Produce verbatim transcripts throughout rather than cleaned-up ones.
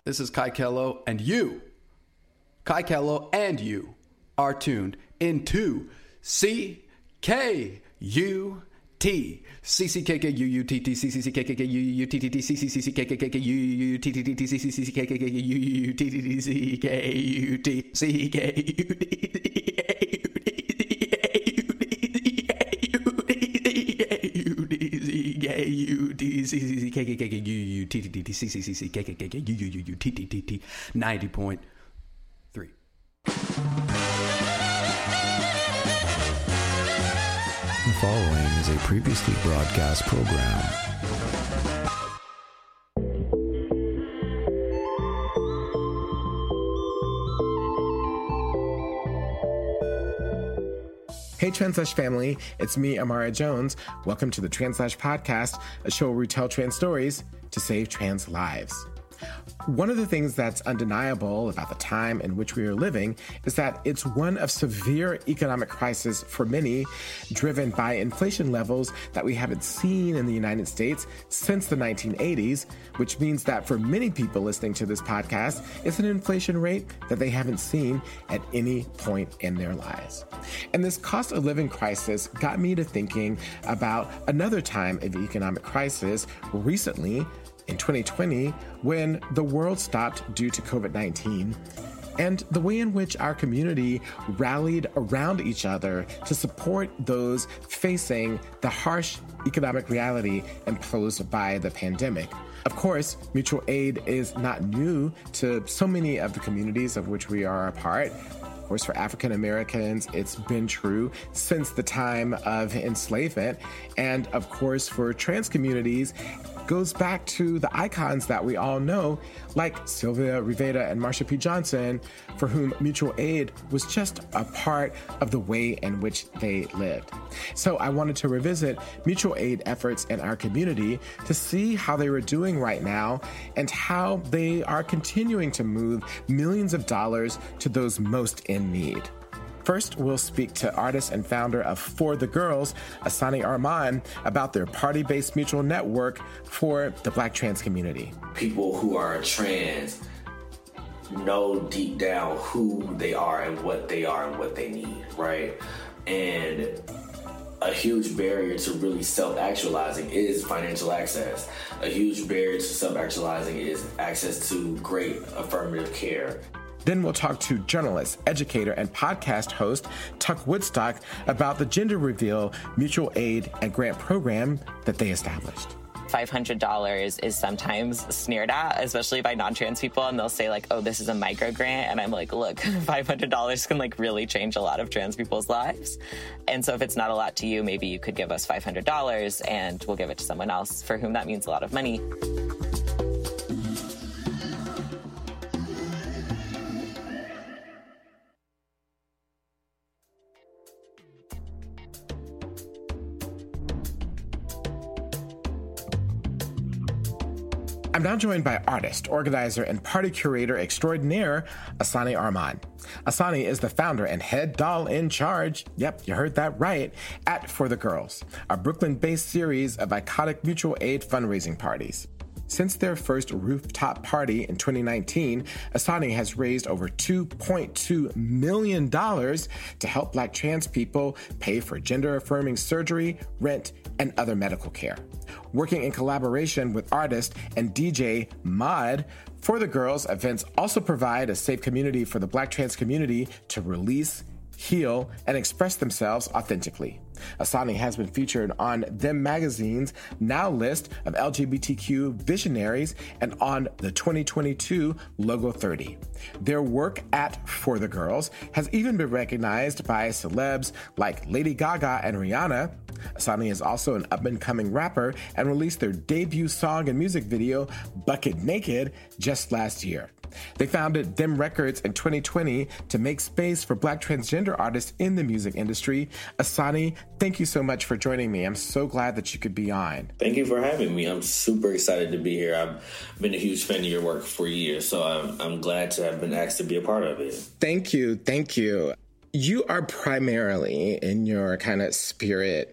This is Kai Kello, and you, Kai Kello, and you are tuned into C K U T. C C K K U U T T C C C K K K U U T T T C C C K K K U U T T T C C C K K K U U T T T C K U T C K U T ninety point three. The following is a previously broadcast program. Hey Translash family, it's me, Amara Jones. Welcome to the Translash Podcast, a show where we tell trans stories to save trans lives. One of the things that's undeniable about the time in which we are living is that it's one of severe economic crisis for many, driven by inflation levels that we haven't seen in the United States since the nineteen eighties, which means that for many people listening to this podcast, it's an inflation rate that they haven't seen at any point in their lives. And this cost of living crisis got me to thinking about another time of economic crisis recently, in twenty twenty, when the world stopped due to covid nineteen, and the way in which our community rallied around each other to support those facing the harsh economic reality imposed by the pandemic. Of course, mutual aid is not new to so many of the communities of which we are a part. Of course, for African Americans, it's been true since the time of enslavement. And of course, for trans communities, goes back to the icons that we all know, like Sylvia Rivera and Marsha P. Johnson, for whom mutual aid was just a part of the way in which they lived. So I wanted to revisit mutual aid efforts in our community to see how they were doing right now and how they are continuing to move millions of dollars to those most in need. First, we'll speak to artist and founder of For the Girls, Asani Arman, about their party-based mutual network for the Black trans community. People who are trans know deep down who they are and what they are and what they need, right? And a huge barrier to really self-actualizing is financial access. A huge barrier to self-actualizing is access to great affirmative care. Then we'll talk to journalist, educator, and podcast host Tuck Woodstock about the gender reveal mutual aid and grant program that they established. five hundred dollars is sometimes sneered at, especially by non-trans people, and they'll say like, oh, this is a micro grant, and I'm like, look, five hundred dollars can like really change a lot of trans people's lives. And so if it's not a lot to you, maybe you could give us five hundred dollars and we'll give it to someone else for whom that means a lot of money. I'm now joined by artist, organizer, and party curator extraordinaire, Asani Arman. Asani is the founder and head doll in charge, yep, you heard that right, at For the Girls, a Brooklyn-based series of iconic mutual aid fundraising parties. Since their first rooftop party in twenty nineteen, Asani has raised over two point two million dollars to help Black trans people pay for gender-affirming surgery, rent, and other medical care. Working in collaboration with artist and D J Mod, For the Girls events also provide a safe community for the Black trans community to release, heal, and express themselves authentically. Asani has been featured on Them Magazine's Now list of L G B T Q visionaries and on the twenty twenty-two Logo thirty. Their work at For the Girls has even been recognized by celebs like Lady Gaga and Rihanna. Asani is also an up-and-coming rapper and released their debut song and music video, Bucket Naked, just last year. They founded Them Records in twenty twenty to make space for Black transgender artists in the music industry. Asani, thank you so much for joining me. I'm so glad that you could be on. Thank you for having me. I'm super excited to be here. I've been a huge fan of your work for years, so I'm, I'm glad to have been asked to be a part of it. Thank you. Thank you. You are primarily, in your kind of spirit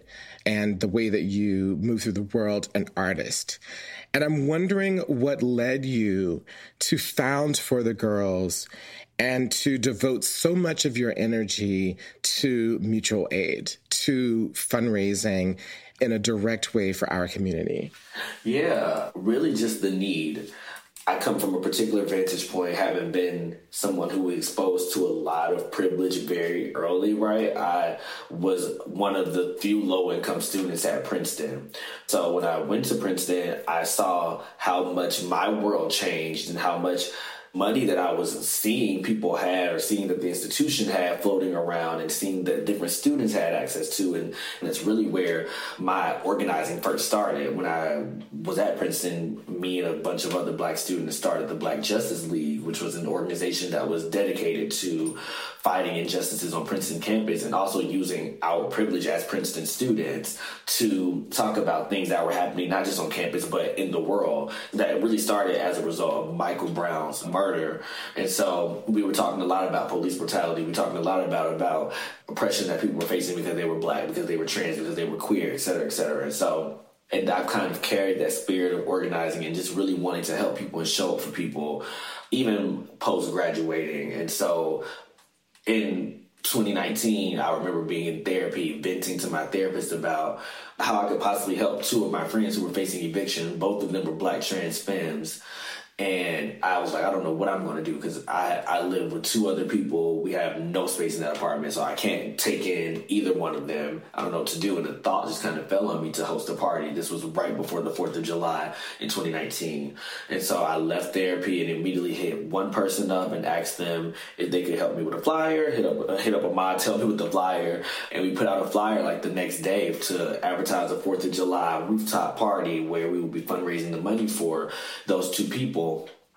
and the way that you move through the world, an artist. And I'm wondering what led you to found For the Girls and to devote so much of your energy to mutual aid, to fundraising in a direct way for our community. Yeah, really just the need. I come from a particular vantage point, having been someone who was exposed to a lot of privilege very early, right? I was one of the few low-income students at Princeton. So when I went to Princeton, I saw how much my world changed and how much money that I was seeing people had, or seeing that the institution had floating around, and seeing that different students had access to. And, and that's really where my organizing first started. When I was at Princeton, me and a bunch of other Black students started the Black Justice League, which was an organization that was dedicated to fighting injustices on Princeton campus, and also using our privilege as Princeton students to talk about things that were happening not just on campus but in the world. That really started as a result of Michael Brown's murder. And so we were talking a lot about police brutality. We were talking a lot about about oppression that people were facing because they were Black, because they were trans, because they were queer, et cetera, et cetera. And so and I've kind of carried that spirit of organizing and just really wanting to help people and show up for people, even post-graduating. And so in twenty nineteen, I remember being in therapy, venting to my therapist about how I could possibly help two of my friends who were facing eviction. Both of them were Black trans femmes. And I was like, I don't know what I'm going to do, because I, I live with two other people. We have no space in that apartment, so I can't take in either one of them. I don't know what to do. And the thought just kind of fell on me to host a party. This was right before the fourth of July in twenty nineteen. And so I left therapy and immediately hit one person up and asked them if they could help me with a flyer, hit up, hit up a mod, tell me with the flyer. And we put out a flyer like the next day to advertise a fourth of July rooftop party where we would be fundraising the money for those two people.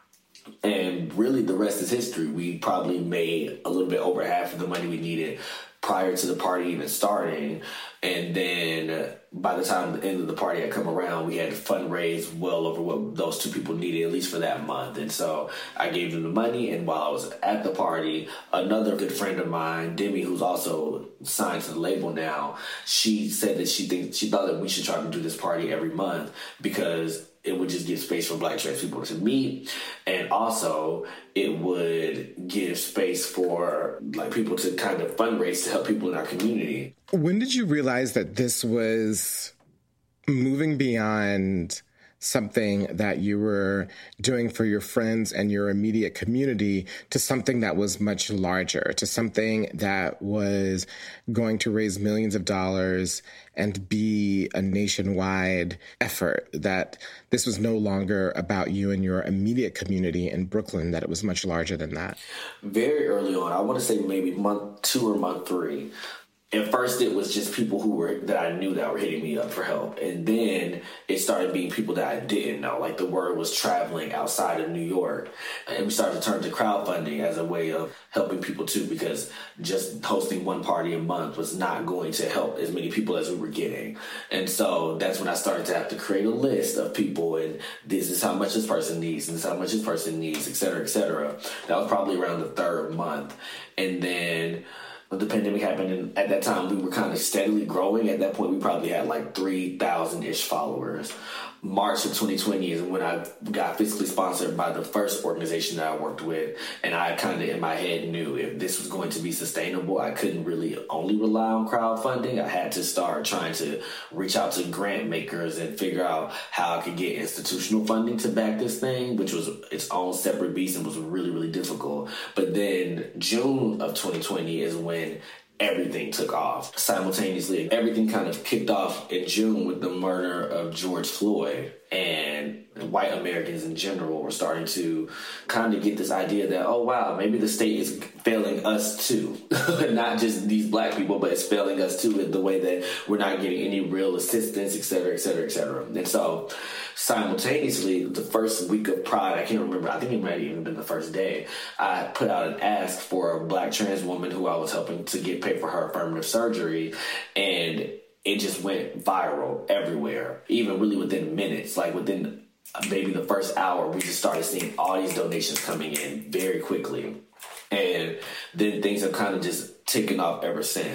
And really the rest is history. We probably made a little bit over half of the money we needed prior to the party even starting. And then by the time the end of the party had come around, we had fundraised well over what those two people needed, at least for that month. And so I gave them the money. And while I was at the party, another good friend of mine, Demi, who's also signed to the label now, she said that she thinks she thought that we should try to do this party every month, because it would just give space for Black trans people to meet, and also it would give space for like people to kind of fundraise to help people in our community. When did you realize that this was moving beyond something that you were doing for your friends and your immediate community to something that was much larger, to something that was going to raise millions of dollars and be a nationwide effort, that this was no longer about you and your immediate community in Brooklyn, that it was much larger than that? Very early on, I want to say maybe month two or month three. At first, it was just people who were that I knew that were hitting me up for help. And then it started being people that I didn't know. Like the word was traveling outside of New York. And we started to turn to crowdfunding as a way of helping people too, because just hosting one party a month was not going to help as many people as we were getting. And so that's when I started to have to create a list of people, and this is how much this person needs, and this is how much this person needs, et cetera, et cetera. That was probably around the third month. And then the pandemic happened, and at that time, we were kind of steadily growing. At that point, we probably had like three thousand-ish followers. March of twenty twenty is when I got fiscally sponsored by the first organization that I worked with, and I kind of in my head knew if this was going to be sustainable, I couldn't really only rely on crowdfunding. I had to start trying to reach out to grant makers and figure out how I could get institutional funding to back this thing, which was its own separate beast and was really, really difficult. But then June of twenty twenty is when everything took off. Simultaneously, everything kind of kicked off in June with the murder of George Floyd, and white Americans in general were starting to kind of get this idea that, oh, wow, maybe the state is failing us too. Not just these Black people, but it's failing us too in the way that we're not getting any real assistance, et cetera, et cetera, et cetera. And so simultaneously, the first week of Pride, I can't remember, I think it might have even been the first day, I put out an ask for a Black trans woman who I was helping to get paid for her affirmative surgery, and it just went viral everywhere, even really within minutes. Like within maybe the first hour, we just started seeing all these donations coming in very quickly. And then things have kind of just taken off ever since.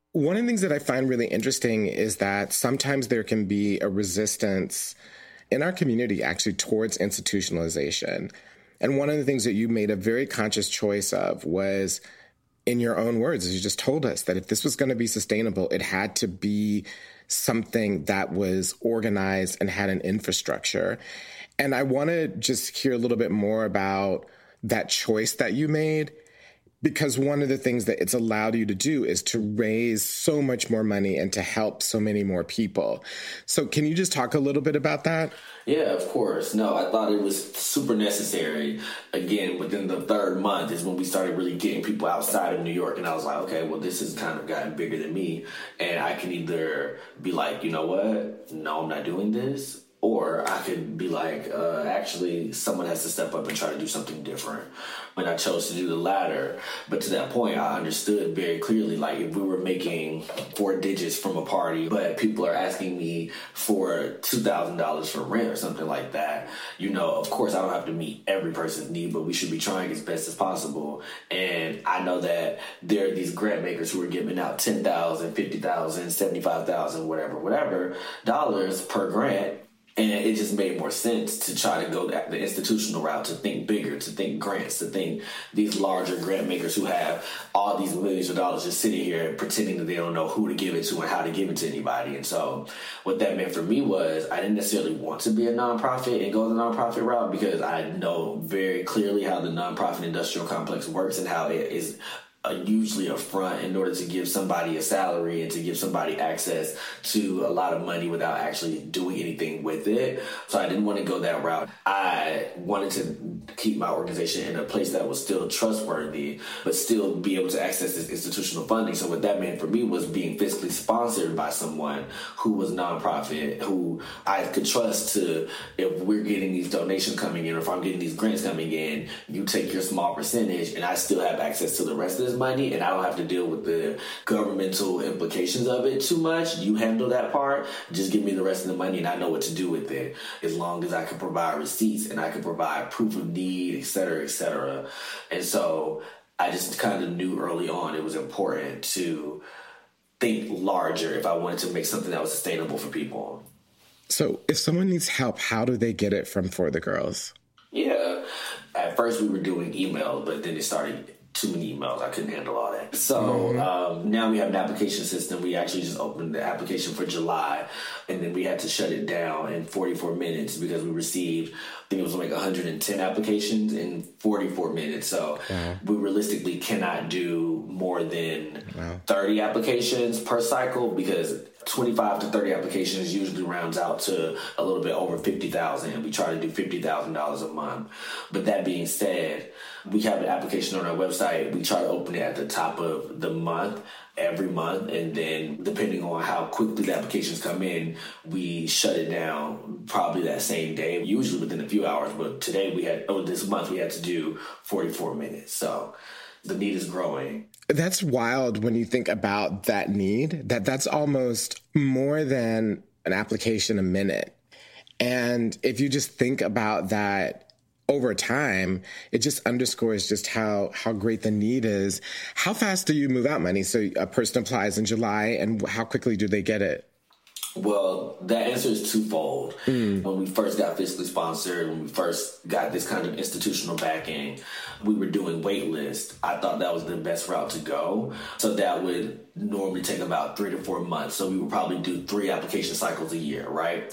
One of the things that I find really interesting is that sometimes there can be a resistance in our community actually towards institutionalization. And one of the things that you made a very conscious choice of was, in your own words, as you just told us, that if this was going to be sustainable, it had to be something that was organized and had an infrastructure. And I want to just hear a little bit more about that choice that you made, because one of the things that it's allowed you to do is to raise so much more money and to help so many more people. So can you just talk a little bit about that? Yeah, of course. No, I thought it was super necessary. Again, within the third month is when we started really getting people outside of New York. And I was like, okay, well, this has kind of gotten bigger than me. And I can either be like, you know what? No, I'm not doing this. Or I could be like, uh, actually, someone has to step up and try to do something different. And I chose to do the latter. But to that point, I understood very clearly, like, if we were making four digits from a party, but people are asking me for two thousand dollars for rent or something like that, you know, of course, I don't have to meet every person's need, but we should be trying as best as possible. And I know that there are these grant makers who are giving out ten thousand dollars, fifty thousand dollars, seventy-five thousand dollars, whatever, whatever, dollars per grant. And it just made more sense to try to go the institutional route, to think bigger, to think grants, to think these larger grant makers who have all these millions of dollars just sitting here pretending that they don't know who to give it to and how to give it to anybody. And so what that meant for me was I didn't necessarily want to be a nonprofit and go the nonprofit route, because I know very clearly how the nonprofit industrial complex works and how it is Uh, usually a front in order to give somebody a salary and to give somebody access to a lot of money without actually doing anything with it. So I didn't want to go that route. I wanted to keep my organization in a place that was still trustworthy, but still be able to access this institutional funding. So what that meant for me was being fiscally sponsored by someone who was nonprofit, who I could trust to, if we're getting these donations coming in, or if I'm getting these grants coming in, you take your small percentage and I still have access to the rest of this money, and I don't have to deal with the governmental implications of it too much. You handle that part, just give me the rest of the money and I know what to do with it, as long as I can provide receipts and I can provide proof of need, et cetera, et cetera. And so I just kind of knew early on it was important to think larger if I wanted to make something that was sustainable for people. So if someone needs help, how do they get it from For the Girls? Yeah. At first we were doing email, but then it started too many emails. I couldn't handle all that. So mm-hmm. um, now we have an application system. We actually just opened the application for July, and then we had to shut it down in forty-four minutes because we received, I think it was like one hundred ten applications in forty-four minutes. So wow. we realistically cannot do more than wow. thirty applications per cycle, because twenty-five to thirty applications usually rounds out to a little bit over fifty thousand, and we try to do fifty thousand dollars a month. But that being said, we have an application on our website. We try to open it at the top of the month, every month, and then depending on how quickly the applications come in, we shut it down probably that same day, usually within a few hours. But today we had, oh, this month we had to do forty-four minutes. So the need is growing. That's wild when you think about that need, that that's almost more than an application a minute. And if you just think about that over time, it just underscores just how, how great the need is. How fast do you move out money? So a person applies in July, and how quickly do they get it? Well, the answer is twofold. Mm. When we first got fiscally sponsored, when we first got this kind of institutional backing, we were doing wait list. I thought that was the best route to go. So that would normally take about three to four months. So we would probably do three application cycles a year, right?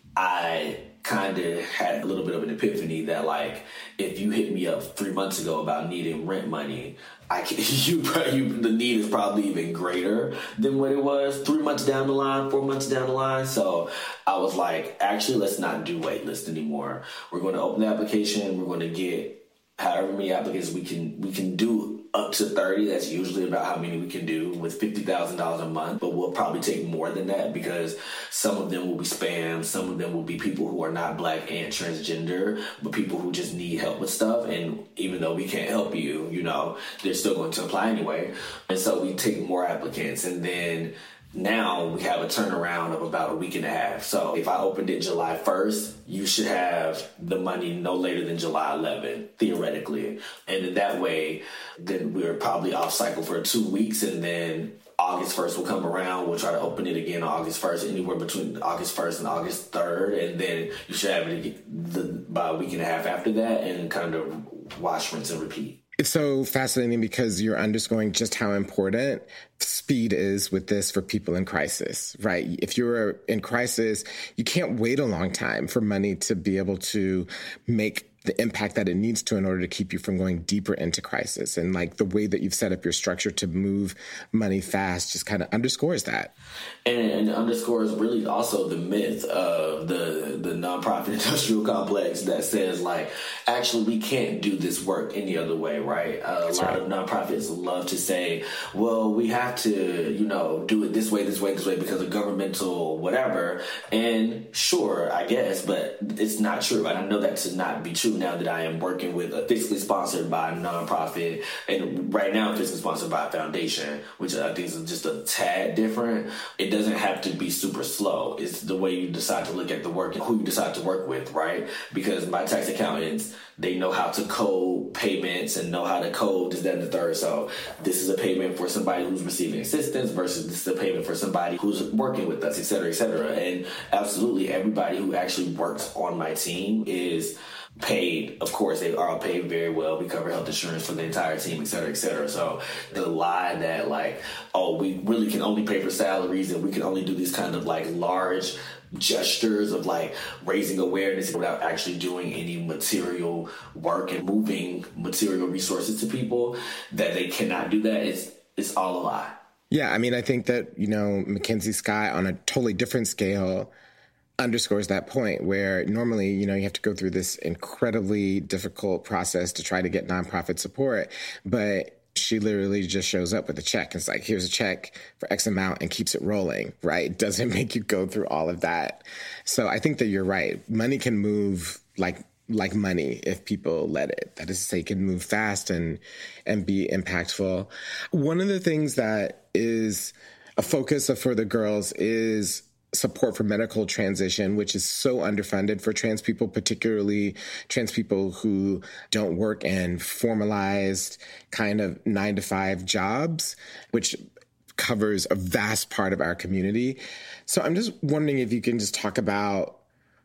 I kind of had a little bit of an epiphany that, like, if you hit me up three months ago about needing rent money, I can, you, you, the need is probably even greater than what it was three months down the line, four months down the line. So I was like, actually, let's not do wait list anymore. We're going to open the application. We're going to get however many applicants we can we can do, up to thirty. That's usually about how many we can do with fifty thousand dollars a month. But we'll probably take more than that, because some of them will be spam. Some of them will be people who are not Black and transgender, but people who just need help with stuff. And even though we can't help you, you know, they're still going to apply anyway. And so we take more applicants. And then now we have a turnaround of about a week and a half. So if I opened it July first, you should have the money no later than July eleventh, theoretically. And in that way, then we're probably off cycle for two weeks and then August first will come around. We'll try to open it again on August first, anywhere between August first and August third. And then you should have it the, by a week and a half after that, and kind of wash, rinse, and repeat. It's so fascinating because you're underscoring just how important speed is with this for people in crisis, right? If you're in crisis, you can't wait a long time for money to be able to make the impact that it needs to in order to keep you from going deeper into crisis. And like the way that you've set up your structure to move money fast just kind of underscores that. And, and underscores really also the myth of the, the nonprofit industrial complex that says, like, actually, we can't do this work any other way, right? Uh, a lot right. of nonprofits love to say, well, we have to, you know, do it this way, this way, this way because of governmental whatever. And sure, I guess, but it's not true. I know that to not be true now that I am working with a fiscally sponsored by a nonprofit, and right now I'm fiscally sponsored by a foundation, which I think is just a tad different. It doesn't have to be super slow. It's the way you decide to look at the work and who you decide to work with, right? Because my tax accountants, they know how to code payments and know how to code this, that, and the third. So this is a payment for somebody who's receiving assistance versus this is a payment for somebody who's working with us, et cetera, et cetera. And absolutely everybody who actually works on my team is paid. Of course, they are paid very well. We cover health insurance for the entire team, et cetera, et cetera. So the lie that like, oh, we really can only pay for salaries and we can only do these kind of like large gestures of like raising awareness without actually doing any material work and moving material resources to people, that they cannot do that, it's, it's all a lie. Yeah, I mean, I think that, you know, Mackenzie Sky on a totally different scale underscores that point where normally, you know, you have to go through this incredibly difficult process to try to get nonprofit support, but she literally just shows up with a check. It's like, here's a check for X amount and keeps it rolling, right? It doesn't make you go through all of that. So I think that you're right. Money can move like like money if people let it. That is to say, it can move fast and and be impactful. One of the things that is a focus of For the Girls is support for medical transition, which is so underfunded for trans people, particularly trans people who don't work in formalized kind of nine to five jobs, which covers a vast part of our community. So I'm just wondering if you can just talk about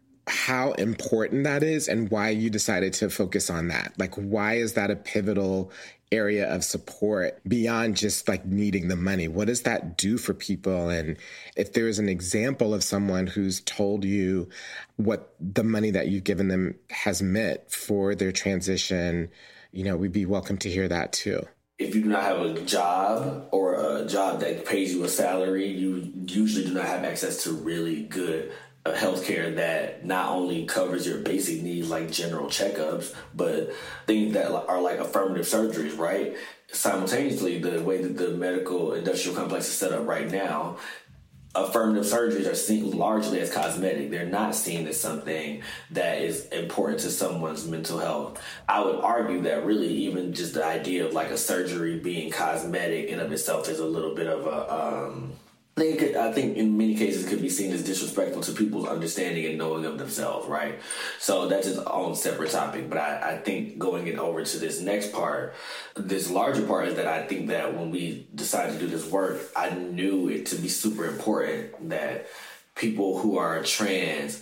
how important that is and why you decided to focus on that. Like, why is that a pivotal area of support beyond just like needing the money? What does that do for people? And if there is an example of someone who's told you what the money that you've given them has meant for their transition, you know, we'd be welcome to hear that too. If you do not have a job or a job that pays you a salary, you usually do not have access to really good healthcare that not only covers your basic needs like general checkups, but things that are like affirmative surgeries, right? Simultaneously, the way that the medical industrial complex is set up right now, affirmative surgeries are seen largely as cosmetic. They're not seen as something that is important to someone's mental health. I would argue that really even just the idea of like a surgery being cosmetic in of itself is a little bit of a... Um, I think, I think in many cases it could be seen as disrespectful to people's understanding and knowing of themselves, right? So that's its own separate topic. But I, I think going it over to this next part, this larger part is that I think that when we decided to do this work, I knew it to be super important that people who are trans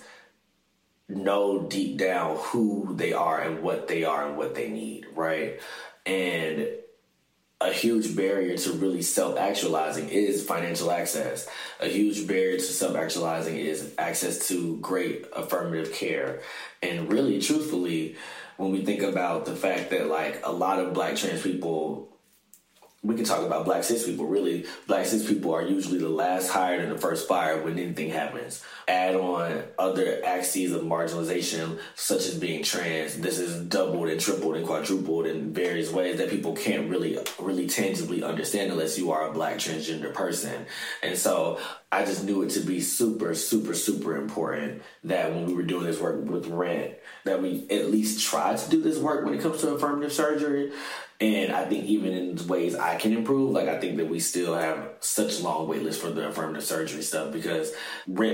know deep down who they are and what they are and what they need, right? And a huge barrier to really self-actualizing is financial access. A huge barrier to self-actualizing is access to great affirmative care. And really, truthfully, when we think about the fact that like a lot of Black trans people, we can talk about Black cis people, really, Black cis people are usually the last hired and the first fired when anything happens. Add on other axes of marginalization, such as being trans. This is doubled and tripled and quadrupled in various ways that people can't really, really tangibly understand unless you are a Black transgender person. And so I just knew it to be super, super, super important that when we were doing this work with Rent, that we at least try to do this work when it comes to affirmative surgery. And I think even in ways I can improve, like I think that we still have such long wait lists for the affirmative surgery stuff because rent payments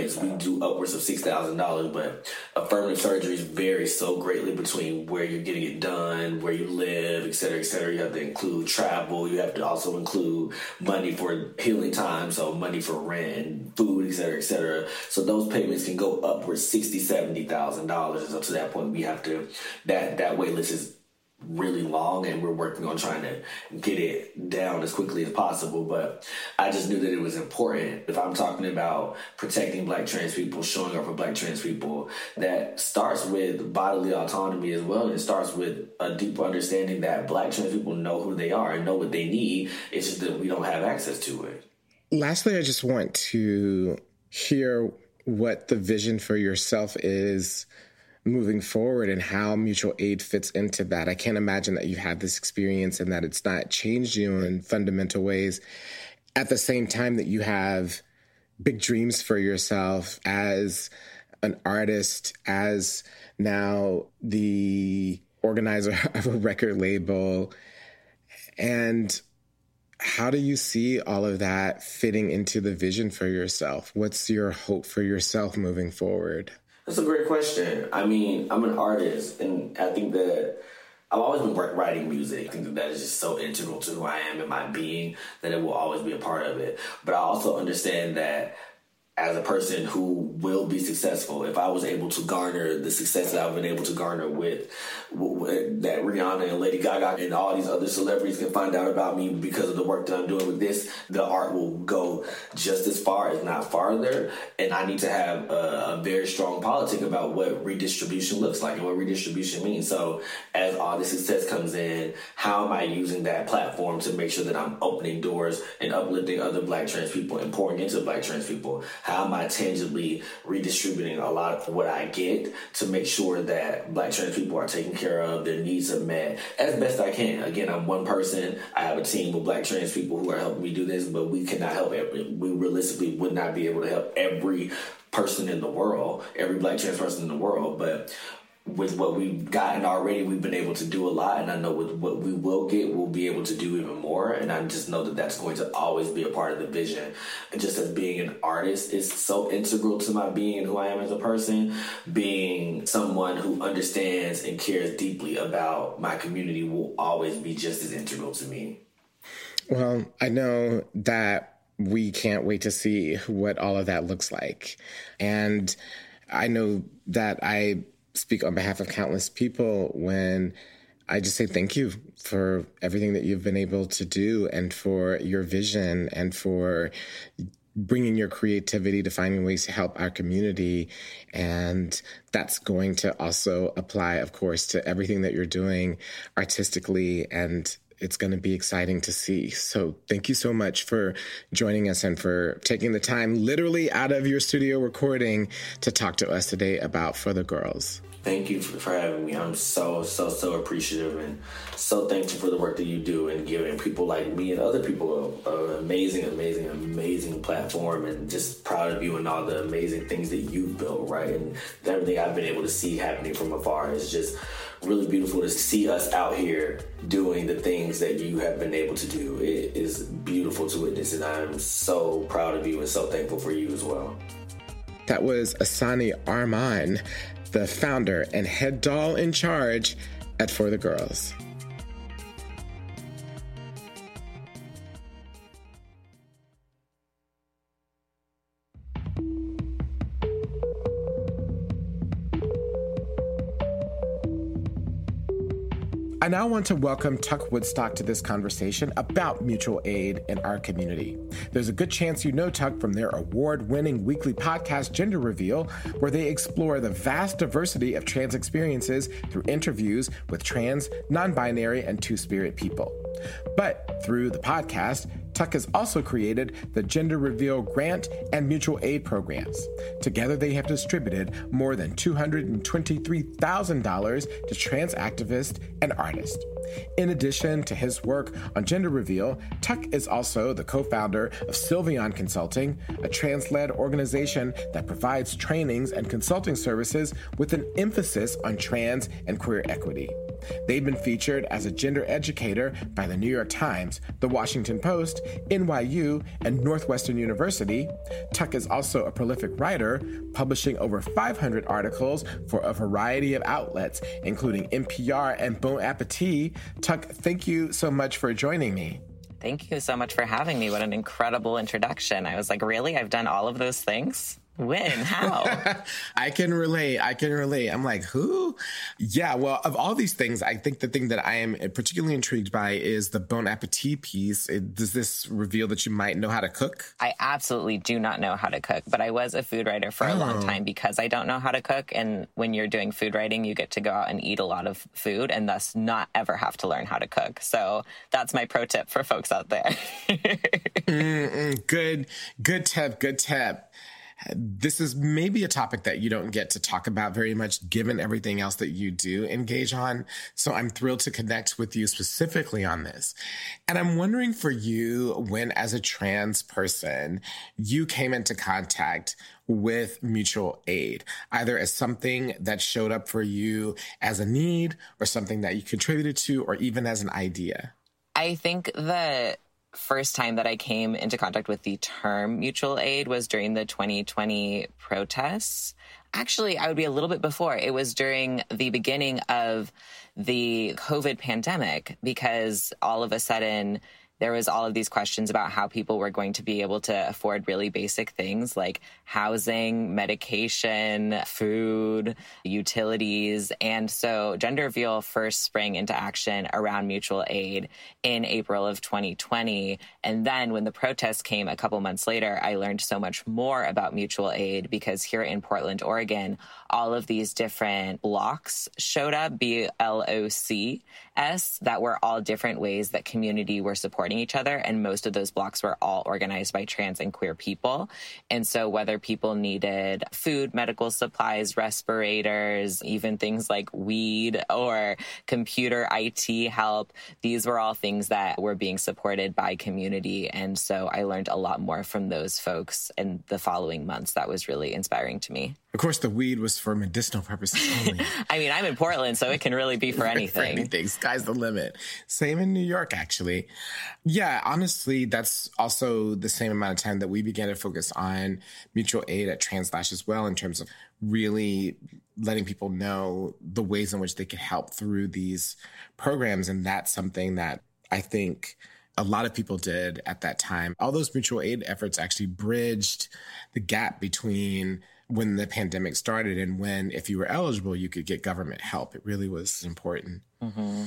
payments, we do upwards of six thousand dollars, but affirmative surgeries vary so greatly between where you're getting it done, where you live, et cetera, et cetera. You have to include travel. You have to also include money for healing time, so money for rent, food, et cetera, et cetera. So those payments can go upwards sixty thousand dollars, seventy thousand dollars. And so to that point, we have to, that, that wait list is really long, and we're working on trying to get it down as quickly as possible. But I just knew that it was important. If I'm talking about protecting Black trans people, showing up for Black trans people, that starts with bodily autonomy as well. And it starts with a deeper understanding that Black trans people know who they are and know what they need. It's just that we don't have access to it. Lastly, I just want to hear what the vision for yourself is moving forward and how mutual aid fits into that. I can't imagine that you've had this experience and that it's not changed you in fundamental ways. At the same time that you have big dreams for yourself as an artist, as now the organizer of a record label. And how do you see all of that fitting into the vision for yourself? What's your hope for yourself moving forward? That's a great question. I mean, I'm an artist, and I think that I've always been writing music. I think that that is just so integral to who I am and my being that it will always be a part of it. But I also understand that as a person who will be successful, if I was able to garner the success that I've been able to garner with, with that Rihanna and Lady Gaga and all these other celebrities can find out about me because of the work that I'm doing with this, the art will go just as far, if not farther. And I need to have a, a very strong politic about what redistribution looks like and what redistribution means. So as all the success comes in, how am I using that platform to make sure that I'm opening doors and uplifting other Black trans people and pouring into Black trans people? How am I tangibly redistributing a lot of what I get to make sure that Black trans people are taken care of, their needs are met as best I can? Again, I'm one person. I have a team of Black trans people who are helping me do this, but we cannot help every, we realistically would not be able to help every person in the world, every Black trans person in the world. But with what we've gotten already, we've been able to do a lot, and I know with what we will get, we'll be able to do even more, and I just know that that's going to always be a part of the vision. And just as being an artist is so integral to my being and who I am as a person, being someone who understands and cares deeply about my community will always be just as integral to me. Well, I know that we can't wait to see what all of that looks like. And I know that I speak on behalf of countless people when I just say thank you for everything that you've been able to do and for your vision and for bringing your creativity to finding ways to help our community. And that's going to also apply, of course, to everything that you're doing artistically, and it's going to be exciting to see. So thank you so much for joining us and for taking the time literally out of your studio recording to talk to us today about For the Girls. Thank you for, for having me. I'm so, so, so appreciative and so thankful for the work that you do and giving people like me and other people an amazing, amazing, amazing platform, and just proud of you and all the amazing things that you've built, right? And everything I've been able to see happening from afar is just really beautiful to see us out here doing the things that you have been able to do. It is beautiful to witness, and I'm so proud of you and so thankful for you as well. That was Asani Arman, the founder and head doll in charge at For the Girls. I now want to welcome Tuck Woodstock to this conversation about mutual aid in our community. There's a good chance you know Tuck from their award-winning weekly podcast, Gender Reveal, where they explore the vast diversity of trans experiences through interviews with trans, non-binary, and two-spirit people. But through the podcast, Tuck has also created the Gender Reveal Grant and Mutual Aid programs. Together, they have distributed more than two hundred twenty-three thousand dollars to trans activists and artists. In addition to his work on Gender Reveal, Tuck is also the co-founder of Sylveon Consulting, a trans-led organization that provides trainings and consulting services with an emphasis on trans and queer equity. They've been featured as a gender educator by the New York Times, the Washington Post, N Y U, and Northwestern University. Tuck is also a prolific writer, publishing over five hundred articles for a variety of outlets, including N P R and Bon Appetit. Tuck, thank you so much for joining me. Thank you so much for having me. What an incredible introduction. I was like, really? I've done all of those things? When? How? I can relate. I can relate. I'm like, who? Yeah, well, of all these things, I think the thing that I am particularly intrigued by is the Bon Appetit piece. It, does this reveal that you might know how to cook? I absolutely do not know how to cook, but I was a food writer for oh. a long time because I don't know how to cook. And when you're doing food writing, you get to go out and eat a lot of food and thus not ever have to learn how to cook. So that's my pro tip for folks out there. Mm-mm, good, good tip, good tip. This is maybe a topic that you don't get to talk about very much, given everything else that you do engage on. So I'm thrilled to connect with you specifically on this. And I'm wondering for you, when as a trans person, you came into contact with mutual aid, either as something that showed up for you as a need or something that you contributed to, or even as an idea. I think that first time that I came into contact with the term mutual aid was during the twenty twenty protests. Actually, I would be a little bit before. It was during the beginning of the COVID pandemic, because all of a sudden there was all of these questions about how people were going to be able to afford really basic things like housing, medication, food, utilities. And so Gender Reveal first sprang into action around mutual aid in April of twenty twenty. And then when the protests came a couple months later, I learned so much more about mutual aid because here in Portland, Oregon, all of these different blocks showed up, B L O C S, that were all different ways that community were supporting each other. And most of those blocks were all organized by trans and queer people. And so whether people needed food, medical supplies, respirators, even things like weed or computer I T help, these were all things that were being supported by community. And so I learned a lot more from those folks in the following months. That was really inspiring to me. Of course, the weed was for medicinal purposes only. I mean, I'm in Portland, so it can really be for anything. For anything. Sky's the limit. Same in New York, actually. Yeah, honestly, that's also the same amount of time that we began to focus on mutual aid at Translash as well, in terms of really letting people know the ways in which they could help through these programs. And that's something that I think a lot of people did at that time. All those mutual aid efforts actually bridged the gap between when the pandemic started and when, if you were eligible, you could get government help. It really was important. Mm-hmm.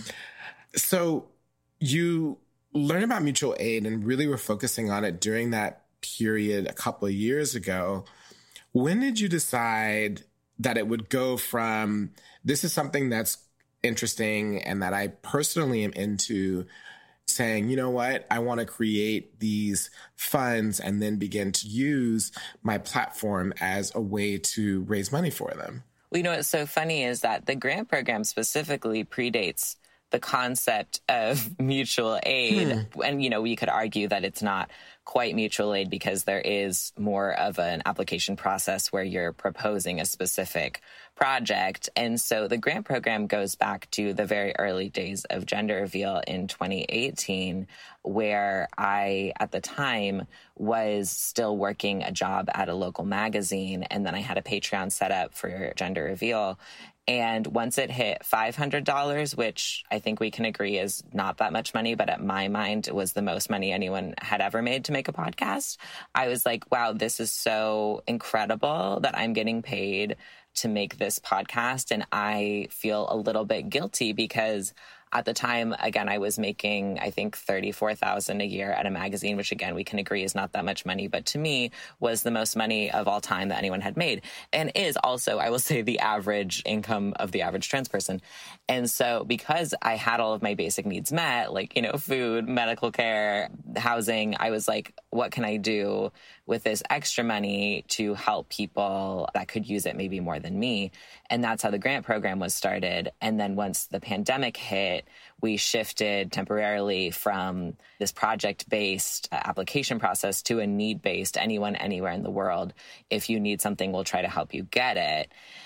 So you learn about mutual aid and really were focusing on it during that period a couple of years ago. When did you decide that it would go from, this is something that's interesting and that I personally am into, saying, you know what, I want to create these funds and then begin to use my platform as a way to raise money for them? Well, you know what's so funny is that the grant program specifically predates the concept of mutual aid. Hmm. And, you know, we could argue that it's not quite mutual aid because there is more of an application process where you're proposing a specific project. And so the grant program goes back to the very early days of Gender Reveal in twenty eighteen, where I, at the time, was still working a job at a local magazine. And then I had a Patreon set up for Gender Reveal. And once it hit five hundred dollars, which I think we can agree is not that much money, but at my mind, it was the most money anyone had ever made to make a podcast, I was like, wow, this is so incredible that I'm getting paid to make this podcast. And I feel a little bit guilty because at the time, again, I was making, I think, thirty-four thousand dollars a year at a magazine, which, again, we can agree is not that much money, but to me was the most money of all time that anyone had made, and is also, I will say, the average income of the average trans person. And so because I had all of my basic needs met, like, you know, food, medical care, housing, I was like, what can I do with this extra money to help people that could use it maybe more than me? And that's how the grant program was started. And then once the pandemic hit, we shifted temporarily from this project-based application process to a need-based, anyone, anywhere in the world. If you need something, we'll try to help you get it.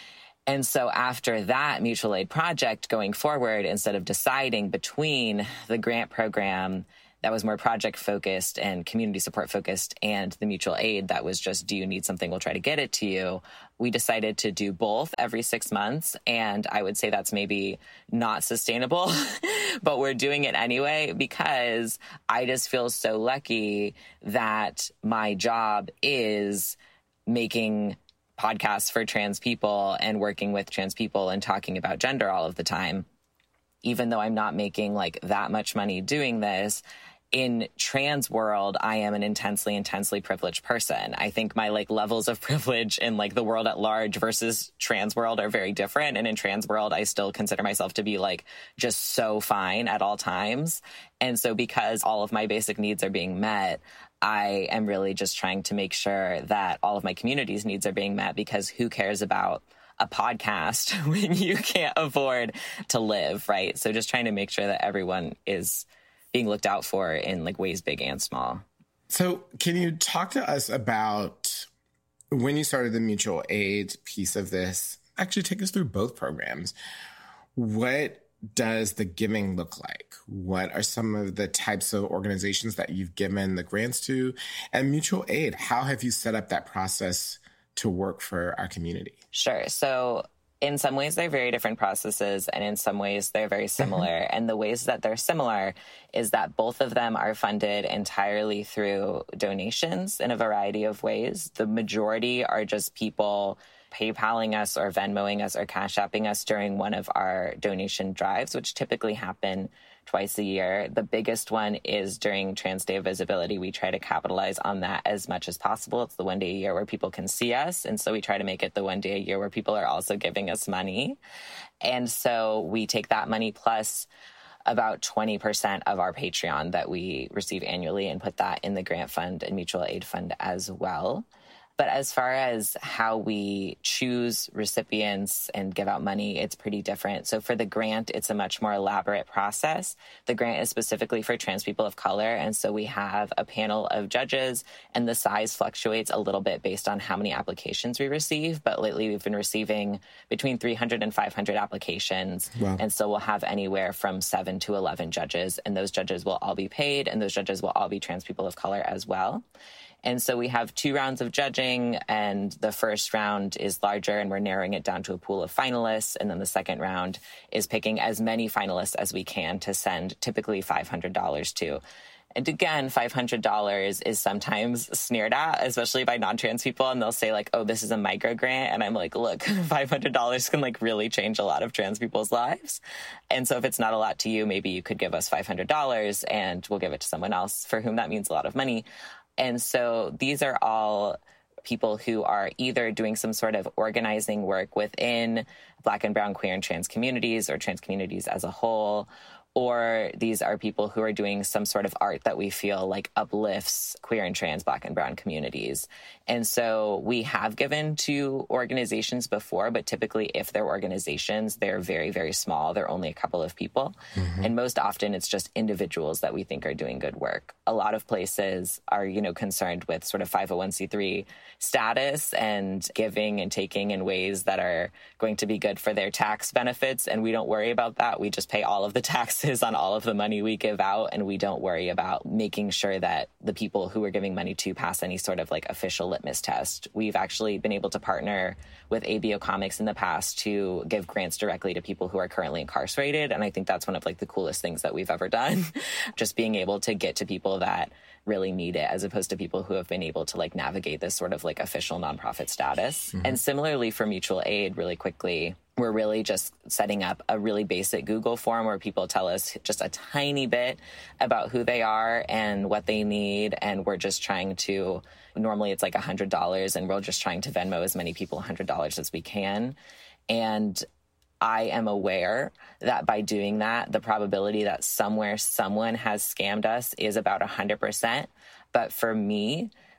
And so after that mutual aid project going forward, instead of deciding between the grant program that was more project focused and community support focused and the mutual aid that was just, do you need something? We'll try to get it to you. We decided to do both every six months. And I would say that's maybe not sustainable, but we're doing it anyway because I just feel so lucky that my job is making podcasts for trans people and working with trans people and talking about gender all of the time. Even though I'm not making like that much money doing this, in trans world, I am an intensely, intensely privileged person. I think my like levels of privilege in like the world at large versus trans world are very different. And in trans world, I still consider myself to be like just so fine at all times. And so because all of my basic needs are being met, I am really just trying to make sure that all of my community's needs are being met, because who cares about a podcast when you can't afford to live, right? So just trying to make sure that everyone is being looked out for in like ways big and small. So can you talk to us about when you started the mutual aid piece of this? Actually, take us through both programs. What does the giving look like? What are some of the types of organizations that you've given the grants to? And mutual aid, how have you set up that process to work for our community? Sure. So in some ways, they're very different processes, and in some ways, they're very similar. Mm-hmm. And the ways that they're similar is that both of them are funded entirely through donations in a variety of ways. The majority are just people PayPaling us or Venmoing us or Cash Apping us during one of our donation drives, which typically happen twice a year. The biggest one is during Trans Day of Visibility. We try to capitalize on that as much as possible. It's the one day a year where people can see us. And so we try to make it the one day a year where people are also giving us money. And so we take that money plus about twenty percent of our Patreon that we receive annually and put that in the grant fund and mutual aid fund as well. But as far as how we choose recipients and give out money, it's pretty different. So for the grant, it's a much more elaborate process. The grant is specifically for trans people of color. And so we have a panel of judges, and the size fluctuates a little bit based on how many applications we receive. But lately, we've been receiving between three hundred and five hundred applications. Wow. And so we'll have anywhere from seven to eleven judges. And those judges will all be paid, and those judges will all be trans people of color as well. And so we have two rounds of judging, and the first round is larger, and we're narrowing it down to a pool of finalists. And then the second round is picking as many finalists as we can to send typically five hundred dollars to. And again, five hundred dollars is sometimes sneered at, especially by non-trans people. And they'll say like, oh, this is a micro grant. And I'm like, look, five hundred dollars can like really change a lot of trans people's lives. And so if it's not a lot to you, maybe you could give us five hundred dollars and we'll give it to someone else for whom that means a lot of money. And so these are all people who are either doing some sort of organizing work within Black and brown, queer, and trans communities or trans communities as a whole, or these are people who are doing some sort of art that we feel like uplifts queer and trans, Black and brown communities. And so we have given to organizations before, but typically if they're organizations, they're very, very small. They're only a couple of people. Mm-hmm. And most often it's just individuals that we think are doing good work. A lot of places are, you know, concerned with sort of five oh one c three status and giving and taking in ways that are going to be good for their tax benefits. And we don't worry about that. We just pay all of the taxes on all of the money we give out, and we don't worry about making sure that the people who we're giving money to pass any sort of like official litmus test. We've actually been able to partner with A B O Comics in the past to give grants directly to people who are currently incarcerated, and I think that's one of like the coolest things that we've ever done. Just being able to get to people that really need it, as opposed to people who have been able to like navigate this sort of like official nonprofit status. Mm-hmm. And similarly for mutual aid, really quickly, we're really just setting up a really basic Google form where people tell us just a tiny bit about who they are and what they need. And we're just trying to, normally it's like one hundred dollars, and we're just trying to Venmo as many people one hundred dollars as we can. And I am aware that by doing that, the probability that somewhere someone has scammed us is about one hundred percent. But for me,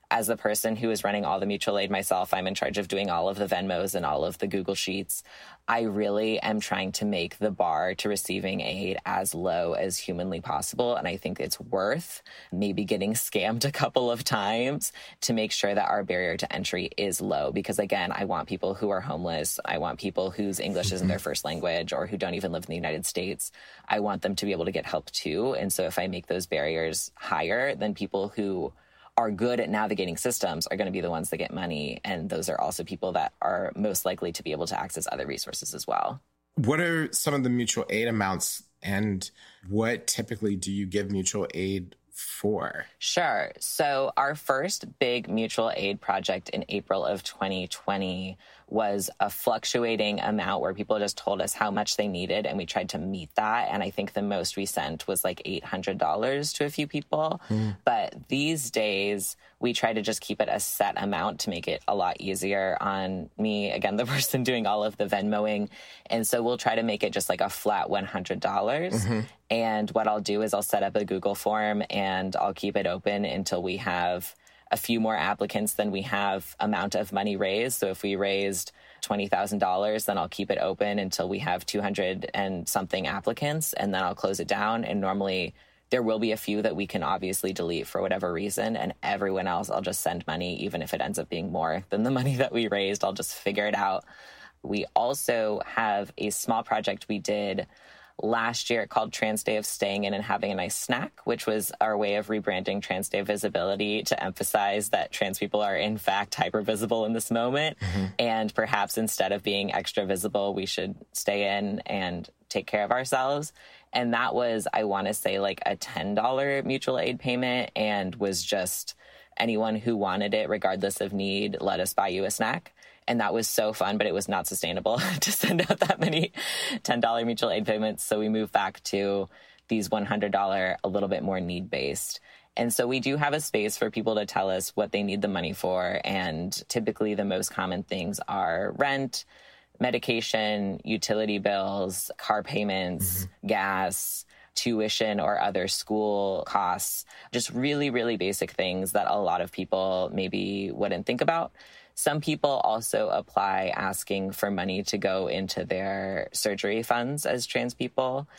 as the person who is running all the mutual aid myself, I'm in charge of doing all of the Venmos and all of the Google Sheets. I really am trying to make the bar to receiving aid as low as humanly possible. And I think it's worth maybe getting scammed a couple of times to make sure that our barrier to entry is low. Because again, I want people who are homeless. I want people whose English isn't their first language or who don't even live in the United States. I want them to be able to get help too. And so if I make those barriers higher, then people who are good at navigating systems are going to be the ones that get money. And those are also people that are most likely to be able to access other resources as well. What are some of the mutual aid amounts, and what typically do you give mutual aid for? Sure. So our first big mutual aid project in April of twenty twenty was a fluctuating amount where people just told us how much they needed, and we tried to meet that. And I think the most we sent was like eight hundred dollars to a few people. Mm. But these days, we try to just keep it a set amount to make it a lot easier on me, again, the person doing all of the Venmoing. And so we'll try to make it just like a flat one hundred dollars. Mm-hmm. And what I'll do is I'll set up a Google form and I'll keep it open until we have a few more applicants than we have amount of money raised. So if we raised twenty thousand dollars, then I'll keep it open until we have two hundred and something applicants, and then I'll close it down. And normally there will be a few that we can obviously delete for whatever reason, and everyone else I'll just send money, even if it ends up being more than the money that we raised. I'll just figure it out. We also have a small project we did last year called Trans Day of Staying In and Having a Nice Snack, which was our way of rebranding Trans Day of Visibility to emphasize that trans people are in fact hyper visible in this moment. Mm-hmm. And perhaps instead of being extra visible, we should stay in and take care of ourselves. And that was, I want to say, like a ten dollars mutual aid payment, and was just anyone who wanted it, regardless of need, let us buy you a snack. And that was so fun, but it was not sustainable to send out that many ten dollars mutual aid payments. So we moved back to these one hundred dollars, a little bit more need-based. And so we do have a space for people to tell us what they need the money for. And typically the most common things are rent, medication, utility bills, car payments, mm-hmm. gas, tuition or other school costs, just really, really basic things that a lot of people maybe wouldn't think about. Some people also apply asking for money to go into their surgery funds as trans people.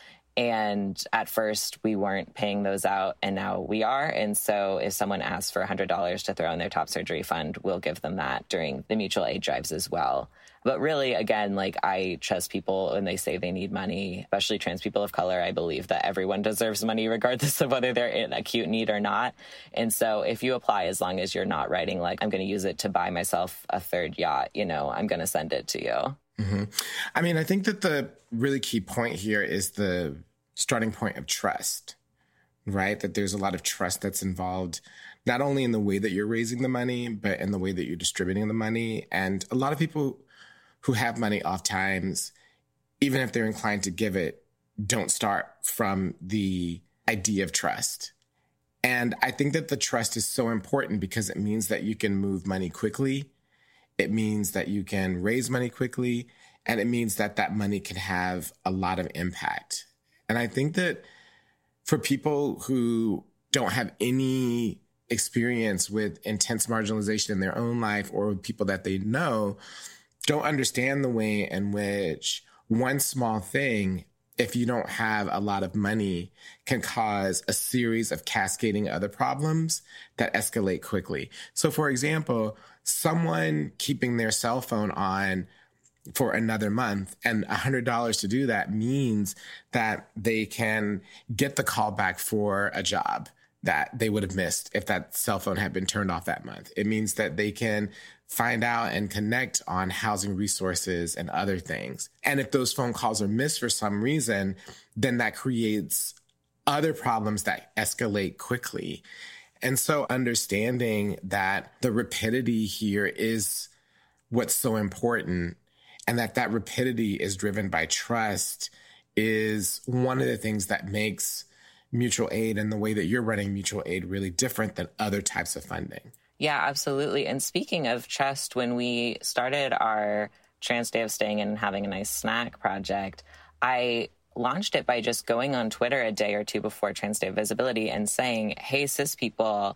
And at first we weren't paying those out, and now we are. And so if someone asks for one hundred dollars to throw in their top surgery fund, we'll give them that during the mutual aid drives as well. But really, again, like, I trust people when they say they need money, especially trans people of color. I believe that everyone deserves money regardless of whether they're in acute need or not. And so if you apply, as long as you're not writing like, I'm going to use it to buy myself a third yacht, you know, I'm going to send it to you. Mm-hmm. I mean, I think that the really key point here is the starting point of trust, right? That there's a lot of trust that's involved, not only in the way that you're raising the money, but in the way that you're distributing the money. And a lot of people who have money oftentimes, even if they're inclined to give it, don't start from the idea of trust. And I think that the trust is so important because it means that you can move money quickly. It means that you can raise money quickly. And it means that that money can have a lot of impact. And I think that for people who don't have any experience with intense marginalization in their own life, or with people that they know, don't understand the way in which one small thing, if you don't have a lot of money, can cause a series of cascading other problems that escalate quickly. So for example, someone keeping their cell phone on for another month, and one hundred dollars to do that means that they can get the call back for a job that they would have missed if that cell phone had been turned off that month. It means that they can find out and connect on housing resources and other things. And if those phone calls are missed for some reason, then that creates other problems that escalate quickly. And so understanding that the rapidity here is what's so important, and that that rapidity is driven by trust, is one of the things that makes mutual aid and the way that you're running mutual aid really different than other types of funding. Yeah, absolutely. And speaking of trust, when we started our Trans Day of Staying In and Having a Nice Snack project, I launched it by just going on Twitter a day or two before Trans Day of Visibility and saying, hey, cis people,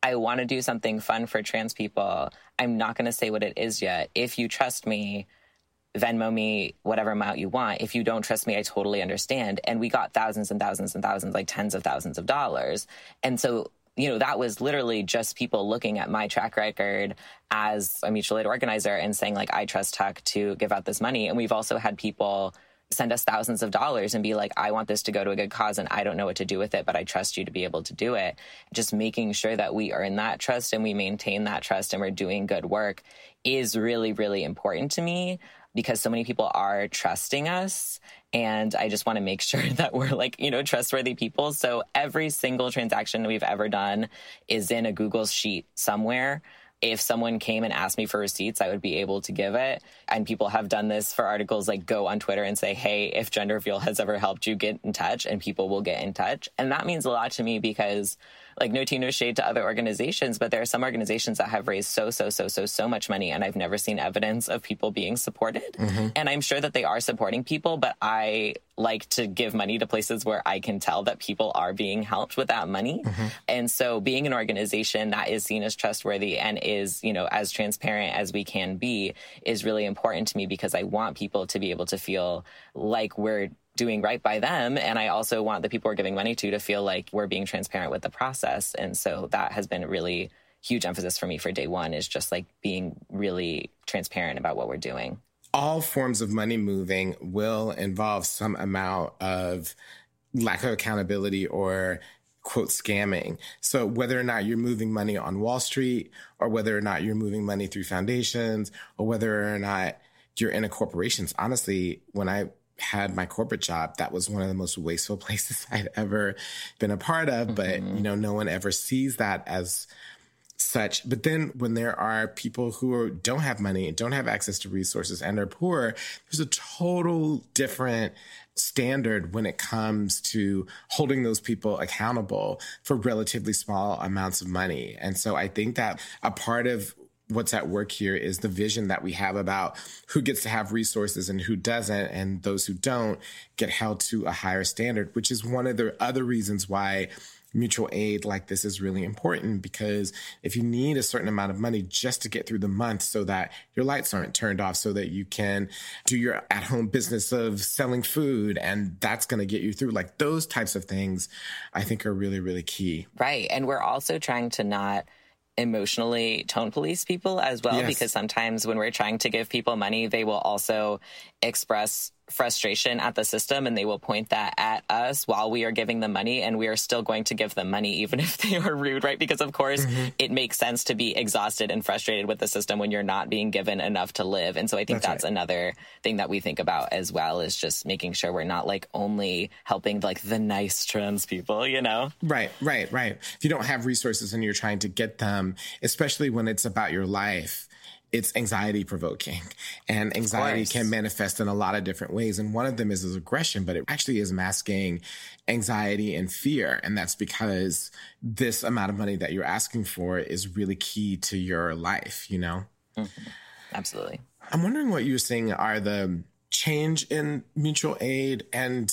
I want to do something fun for trans people. I'm not going to say what it is yet. If you trust me, Venmo me whatever amount you want. If you don't trust me, I totally understand. And we got thousands and thousands and thousands, like tens of thousands of dollars. And so, you know, that was literally just people looking at my track record as a mutual aid organizer and saying, like, I trust Tuck to give out this money. And we've also had people send us thousands of dollars and be like, I want this to go to a good cause and I don't know what to do with it, but I trust you to be able to do it. Just making sure that we earn that trust and we maintain that trust and we're doing good work is really, really important to me, because so many people are trusting us. And I just want to make sure that we're, like, you know, trustworthy people. So every single transaction we've ever done is in a Google sheet somewhere. If someone came and asked me for receipts, I would be able to give it. And people have done this for articles, like go on Twitter and say, hey, if Gender Reveal has ever helped you, get in touch, and people will get in touch. And that means a lot to me because, like, no tea, no shade to other organizations, but there are some organizations that have raised so, so, so, so, so much money, and I've never seen evidence of people being supported. Mm-hmm. And I'm sure that they are supporting people, but I like to give money to places where I can tell that people are being helped with that money. Mm-hmm. And so being an organization that is seen as trustworthy and is, you know, as transparent as we can be is really important to me, because I want people to be able to feel like we're doing right by them. And I also want the people we're giving money to to feel like we're being transparent with the process. And so that has been a really huge emphasis for me for day one, is just like being really transparent about what we're doing. All forms of money moving will involve some amount of lack of accountability or, quote, scamming. So whether or not you're moving money on Wall Street, or whether or not you're moving money through foundations, or whether or not you're in a corporation. Honestly, when I had my corporate job, that was one of the most wasteful places I'd ever been a part of. Mm-hmm. But, you know, no one ever sees that as such. But then when there are people who are, don't have money, don't have access to resources, and are poor, there's a total different standard when it comes to holding those people accountable for relatively small amounts of money. And so I think that a part of what's at work here is the vision that we have about who gets to have resources and who doesn't, and those who don't get held to a higher standard, which is one of the other reasons why mutual aid like this is really important. Because if you need a certain amount of money just to get through the month so that your lights aren't turned off, so that you can do your at-home business of selling food, and that's going to get you through, like those types of things, I think are really, really key. Right. And we're also trying to not emotionally tone police people as well, yes. Because sometimes when we're trying to give people money, they will also express frustration at the system, and they will point that at us while we are giving them money, and we are still going to give them money even if they are rude, right? Because of course mm-hmm. it makes sense to be exhausted and frustrated with the system when you're not being given enough to live. And so I think that's, that's right. Another thing that we think about as well, is just making sure we're not like only helping like the nice trans people, you know? Right, right, right. If you don't have resources and you're trying to get them, especially when it's about your life, it's anxiety provoking, and anxiety can manifest in a lot of different ways. And one of them is, is aggression, but it actually is masking anxiety and fear. And that's because this amount of money that you're asking for is really key to your life, you know? Mm-hmm. Absolutely. I'm wondering what you're seeing are the change in mutual aid and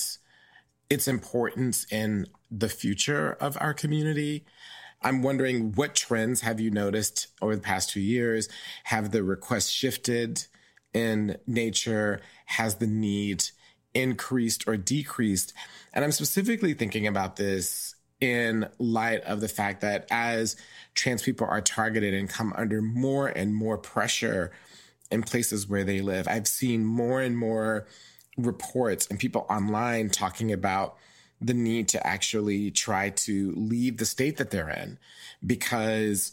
its importance in the future of our community. I'm wondering, what trends have you noticed over the past two years? Have the requests shifted in nature? Has the need increased or decreased? And I'm specifically thinking about this in light of the fact that as trans people are targeted and come under more and more pressure in places where they live, I've seen more and more reports and people online talking about the need to actually try to leave the state that they're in because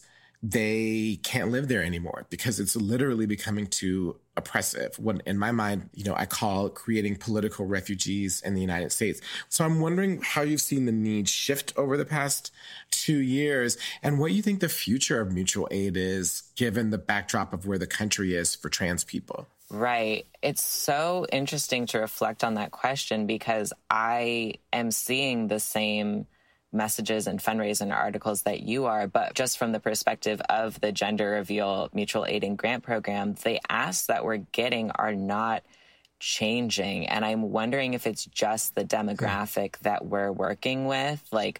they can't live there anymore, because it's literally becoming too oppressive. What in my mind, you know, I call creating political refugees in the United States. So I'm wondering how you've seen the need shift over the past two years and what you think the future of mutual aid is, given the backdrop of where the country is for trans people. Right. It's so interesting to reflect on that question, because I am seeing the same messages and fundraising articles that you are, but just from the perspective of the Gender Reveal Mutual Aid and Grant Program, the asks that we're getting are not changing. And I'm wondering if it's just the demographic that we're working with. Like,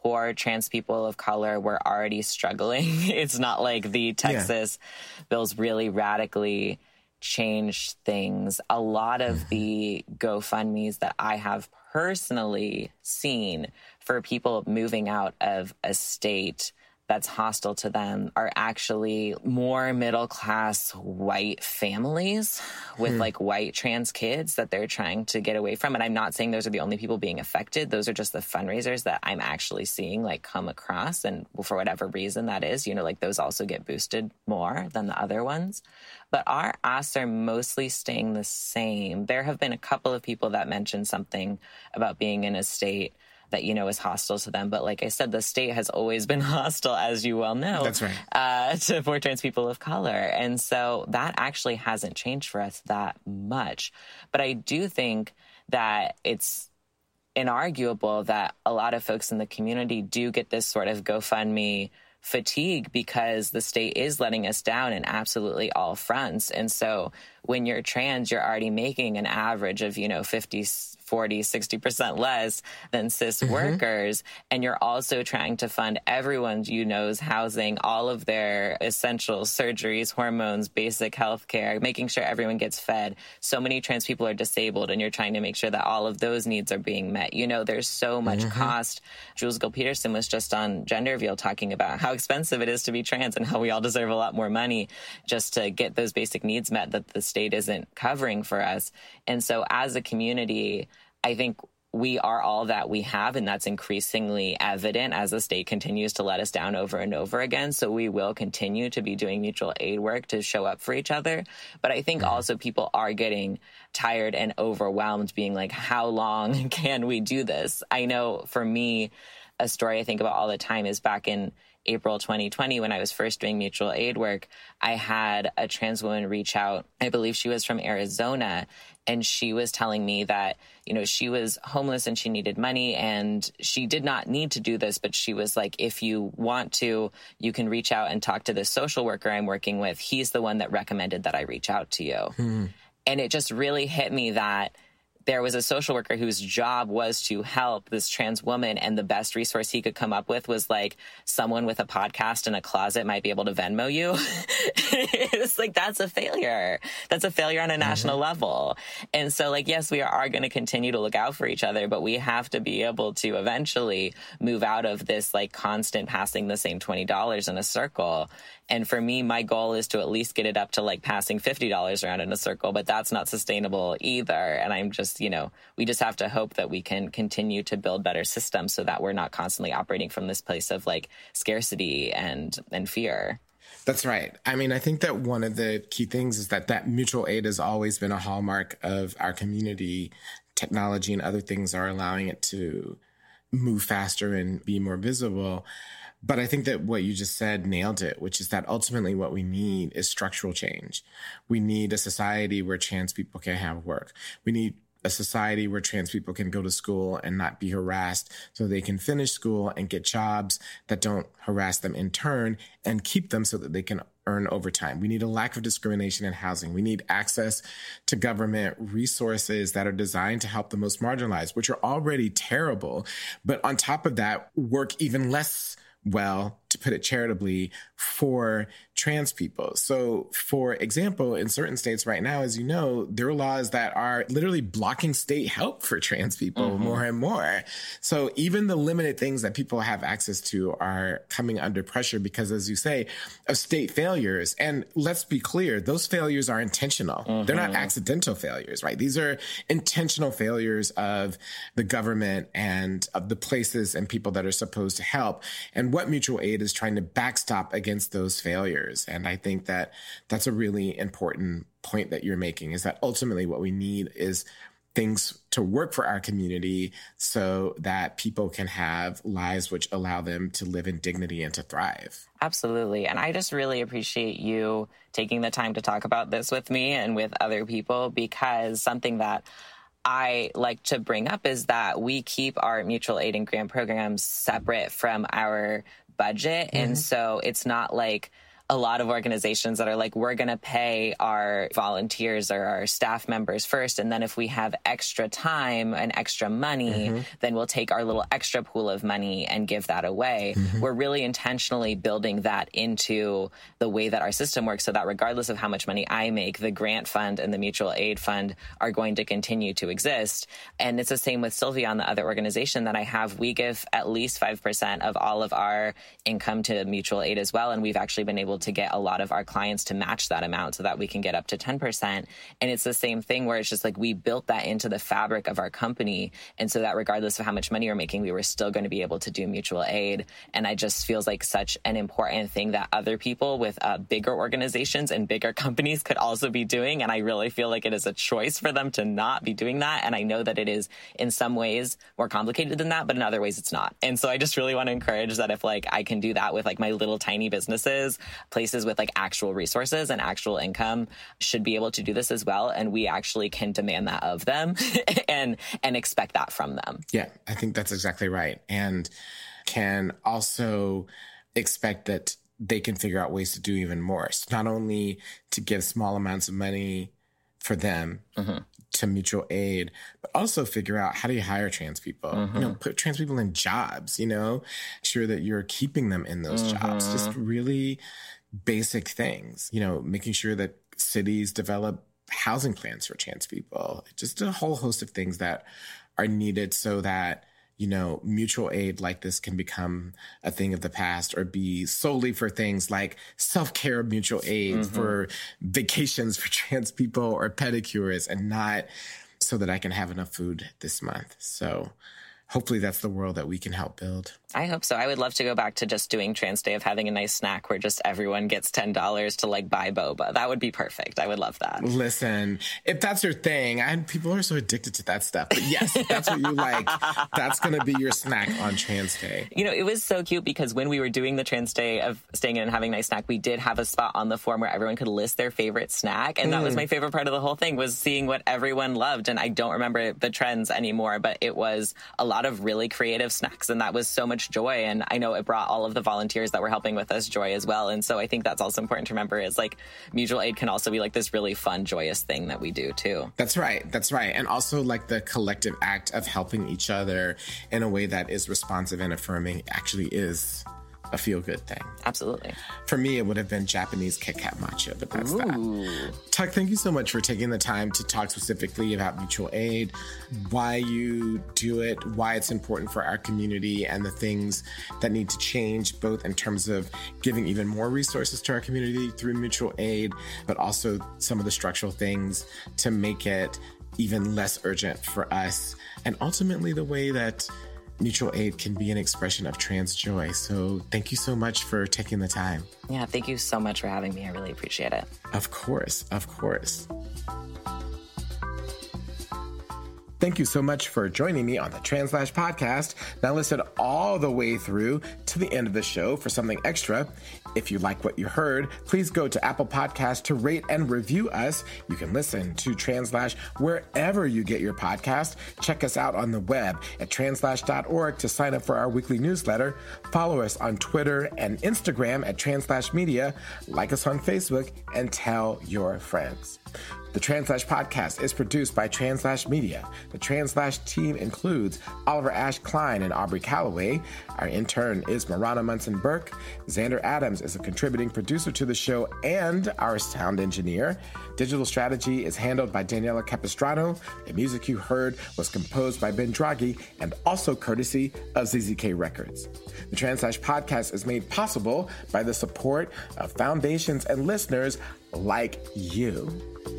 poor trans people of color were already struggling. It's not like the Texas yeah. bills really radically changed things. A lot of the GoFundMes that I have personally seen for people moving out of a state that's hostile to them are actually more middle-class white families with, hmm. like, white trans kids that they're trying to get away from. And I'm not saying those are the only people being affected. Those are just the fundraisers that I'm actually seeing, like, come across. And for whatever reason that is, you know, like, those also get boosted more than the other ones. But our asks are mostly staying the same. There have been a couple of people that mentioned something about being in a state that, you know, is hostile to them. But like I said, the state has always been hostile, as you well know. That's right. Uh, to for trans people of color. And so that actually hasn't changed for us that much. But I do think that it's inarguable that a lot of folks in the community do get this sort of GoFundMe fatigue because the state is letting us down in absolutely all fronts. And so when you're trans, you're already making an average of, you know, fifty, forty, sixty percent less than cis mm-hmm. workers. And you're also trying to fund everyone's, you know's housing, all of their essential surgeries, hormones, basic health care, making sure everyone gets fed. So many trans people are disabled, and you're trying to make sure that all of those needs are being met. You know, there's so much mm-hmm. cost. Jules Gill Peterson was just on Gender Reveal talking about how expensive it is to be trans and how we all deserve a lot more money just to get those basic needs met that the state isn't covering for us. And so as a community, I think we are all that we have, and that's increasingly evident as the state continues to let us down over and over again. So we will continue to be doing mutual aid work to show up for each other. But I think also people are getting tired and overwhelmed, being like, how long can we do this? I know for me, a story I think about all the time is back in April twenty twenty, when I was first doing mutual aid work, I had a trans woman reach out. I believe she was from Arizona, and she was telling me that, you know, she was homeless and she needed money, and she did not need to do this, but she was like, if you want to, you can reach out and talk to this social worker I'm working with. He's the one that recommended that I reach out to you. Hmm. And it just really hit me that there was a social worker whose job was to help this trans woman, and the best resource he could come up with was like, someone with a podcast in a closet might be able to Venmo you. It's like, that's a failure. That's a failure on a national mm-hmm. level. And so, like, yes, we are going to continue to look out for each other, but we have to be able to eventually move out of this, like, constant passing the same twenty dollars in a circle. And for me, my goal is to at least get it up to, like, passing fifty dollars around in a circle, but that's not sustainable either. And I'm just, you know, we just have to hope that we can continue to build better systems so that we're not constantly operating from this place of, like, scarcity and, and fear. That's right. I mean, I think that one of the key things is that that mutual aid has always been a hallmark of our community. Technology and other things are allowing it to move faster and be more visible. But I think that what you just said nailed it, which is that ultimately what we need is structural change. We need a society where trans people can have work. We need a society where trans people can go to school and not be harassed, so they can finish school and get jobs that don't harass them in turn, and keep them so that they can earn overtime. We need a lack of discrimination in housing. We need access to government resources that are designed to help the most marginalized, which are already terrible. But on top of that, work even less well, to put it charitably, for trans people. So, for example, in certain states right now, as you know, there are laws that are literally blocking state help for trans people mm-hmm. more and more. So even the limited things that people have access to are coming under pressure because, as you say, of state failures. And let's be clear, those failures are intentional. Mm-hmm. They're not accidental failures, right? These are intentional failures of the government and of the places and people that are supposed to help. And what mutual aid is trying to backstop against those failures. And I think that that's a really important point that you're making, is that ultimately what we need is things to work for our community so that people can have lives which allow them to live in dignity and to thrive. Absolutely. And I just really appreciate you taking the time to talk about this with me and with other people, because something that I like to bring up is that we keep our mutual aid and grant programs separate from our budget. Mm-hmm. And so it's not like a lot of organizations that are like, we're going to pay our volunteers or our staff members first. And then if we have extra time and extra money, mm-hmm. then we'll take our little extra pool of money and give that away. Mm-hmm. We're really intentionally building that into the way that our system works so that regardless of how much money I make, the grant fund and the mutual aid fund are going to continue to exist. And it's the same with Sylvia on the other organization that I have. We give at least five percent of all of our income to mutual aid as well. And we've actually been able to get a lot of our clients to match that amount so that we can get up to ten percent. And it's the same thing where it's just like we built that into the fabric of our company. And so that regardless of how much money we're making, we were still going to be able to do mutual aid. And I just feels like such an important thing that other people with uh, bigger organizations and bigger companies could also be doing. And I really feel like it is a choice for them to not be doing that. And I know that it is in some ways more complicated than that, but in other ways it's not. And so I just really want to encourage that if like I can do that with like my little tiny businesses, places with like actual resources and actual income should be able to do this as well. And we actually can demand that of them and and expect that from them. Yeah, I think that's exactly right. And can also expect that they can figure out ways to do even more. So not only to give small amounts of money for them mm-hmm. to mutual aid, but also figure out how do you hire trans people? Mm-hmm. You know, put trans people in jobs, you know, sure that you're keeping them in those mm-hmm. jobs. Just really basic things, you know, making sure that cities develop housing plans for trans people. Just a whole host of things that are needed so that, you know, mutual aid like this can become a thing of the past or be solely for things like self-care mutual aid, mm-hmm. for vacations for trans people or pedicures, and not so that I can have enough food this month. So hopefully that's the world that we can help build. I hope so. I would love to go back to just doing Trans Day of having a nice snack where just everyone gets ten dollars to like buy boba. That would be perfect. I would love that. Listen, if that's your thing, and people are so addicted to that stuff. But yes, if that's what you like, that's going to be your snack on Trans Day. You know, it was so cute because when we were doing the Trans Day of staying in and having a nice snack, we did have a spot on the form where everyone could list their favorite snack. And mm. that was my favorite part of the whole thing, was seeing what everyone loved. And I don't remember the trends anymore, but it was a lot of really creative snacks. And that was so much joy. And I know it brought all of the volunteers that were helping with us joy as well. And so I think that's also important to remember, is like mutual aid can also be like this really fun, joyous thing that we do too. That's right. That's right. And also like the collective act of helping each other in a way that is responsive and affirming actually is a feel-good thing. Absolutely. For me, it would have been Japanese Kit Kat matcha, but that's Ooh. that. Tuck, thank you so much for taking the time to talk specifically about mutual aid, why you do it, why it's important for our community, and the things that need to change, both in terms of giving even more resources to our community through mutual aid, but also some of the structural things to make it even less urgent for us, and ultimately the way that mutual aid can be an expression of trans joy. So thank you so much for taking the time. Yeah, thank you so much for having me. I really appreciate it. Of course, of course. Thank you so much for joining me on the Translash podcast. Now listen all the way through to the end of the show for something extra. If you like what you heard, please go to Apple Podcasts to rate and review us. You can listen to Translash wherever you get your podcast. Check us out on the web at translash dot org to sign up for our weekly newsletter. Follow us on Twitter and Instagram at Translash Media. Like us on Facebook and tell your friends. The Translash podcast is produced by Translash Media. The Translash team includes Oliver Ash Klein and Aubrey Calloway. Our intern is Marana Munson-Burke. Xander Adams is a contributing producer to the show and our sound engineer. Digital strategy is handled by Daniela Capistrano. The music you heard was composed by Ben Draghi and also courtesy of Z Z K Records. The Translash podcast is made possible by the support of foundations and listeners like you.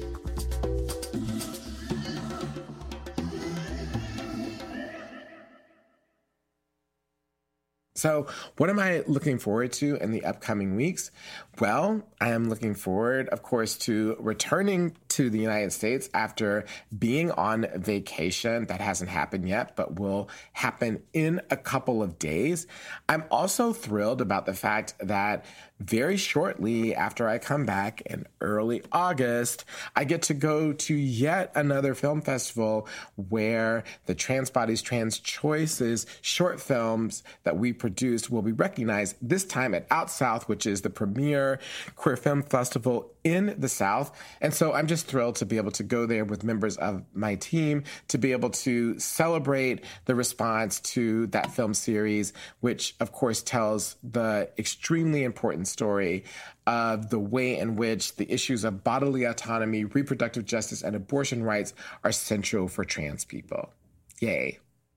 So what am I looking forward to in the upcoming weeks? Well, I am looking forward, of course, to returning to the United States after being on vacation. That hasn't happened yet, but will happen in a couple of days. I'm also thrilled about the fact that very shortly after I come back in early August, I get to go to yet another film festival where the Trans Bodies, Trans Choices short films that we produce Produced will be recognized this time at Out South, which is the premier queer film festival in the South. And so I'm just thrilled to be able to go there with members of my team to be able to celebrate the response to that film series, which of course tells the extremely important story of the way in which the issues of bodily autonomy, reproductive justice, and abortion rights are central for trans people. Yay.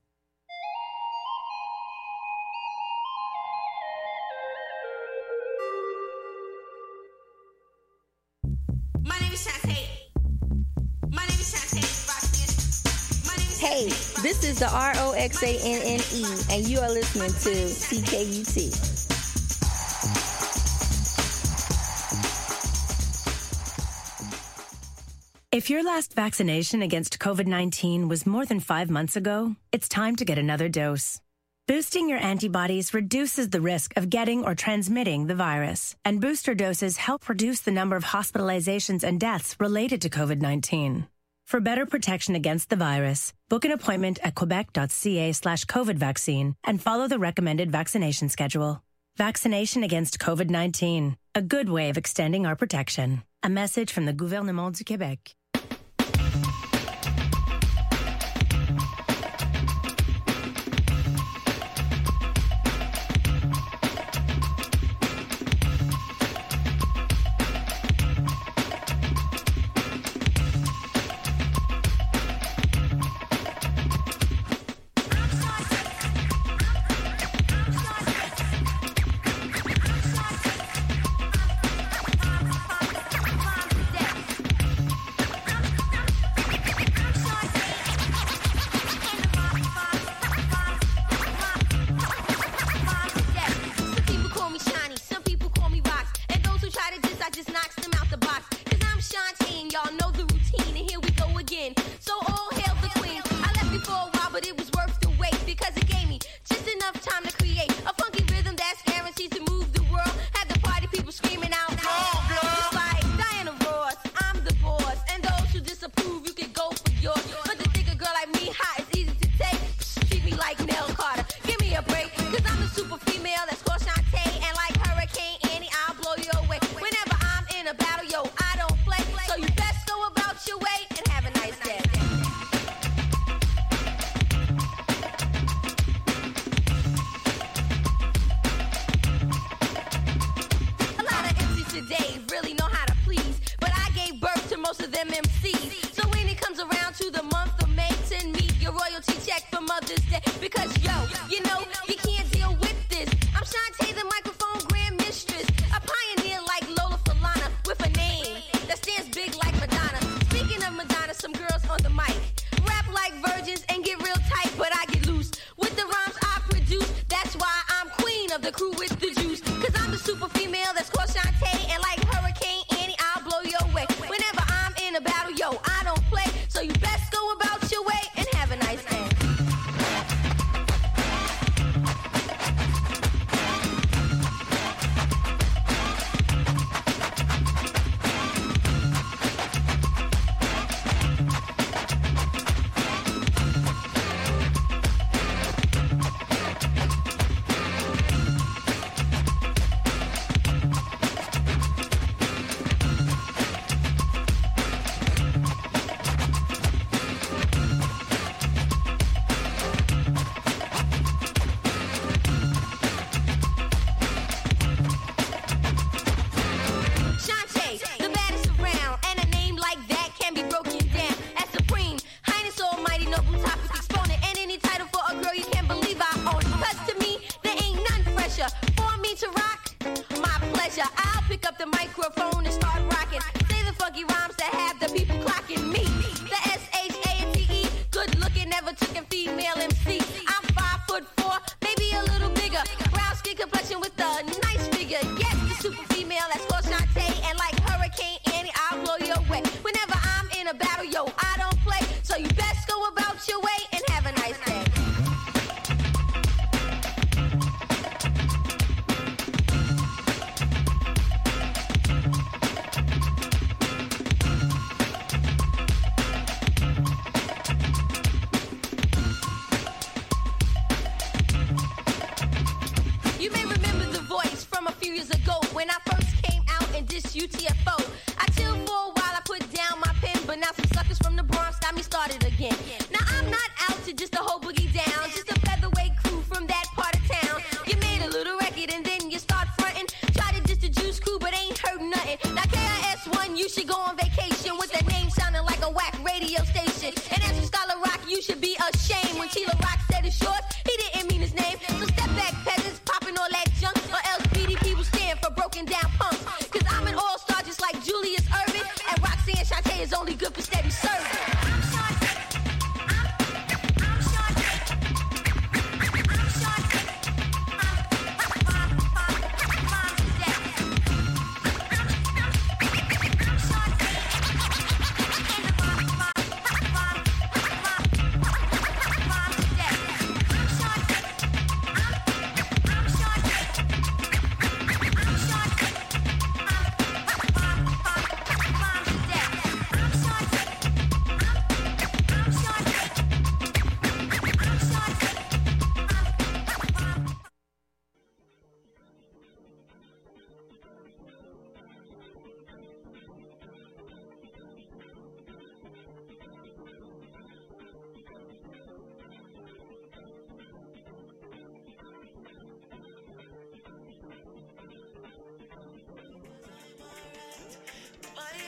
My name is Shantae. My name is Shantae. My name is Hey, this is the R O X A N N E, and you are listening to C K U T. If your last vaccination against COVID nineteen was more than five months ago, it's time to get another dose. Boosting your antibodies reduces the risk of getting or transmitting the virus, and booster doses help reduce the number of hospitalizations and deaths related to COVID nineteen. For better protection against the virus, book an appointment at quebec.ca slash COVID vaccine and follow the recommended vaccination schedule. Vaccination against COVID nineteen, a good way of extending our protection. A message from the Gouvernement du Québec. You may remember the voice from a few years ago when I first came out and dissed U T F O. I chilled for a while, I put down my pen, but now some suckers from the Bronx got me started again. Now I'm not out to just a whole boogie down, just a featherweight crew from that part of town. You made a little record and then you start fronting, try to diss the Juice Crew but ain't heard nothing. Now K I S one, you should go on vacation with that name sounding like a whack radio station. And as for Scholar Rock, you should be ashamed. When Tila Rock said his short, he didn't mean his name. So step back, peasants, popping all that junk, or else B D P will stand for broken down punks. Cause I'm an all-star just like Julius Erving, and Roxanne Shante is only good for steady serving.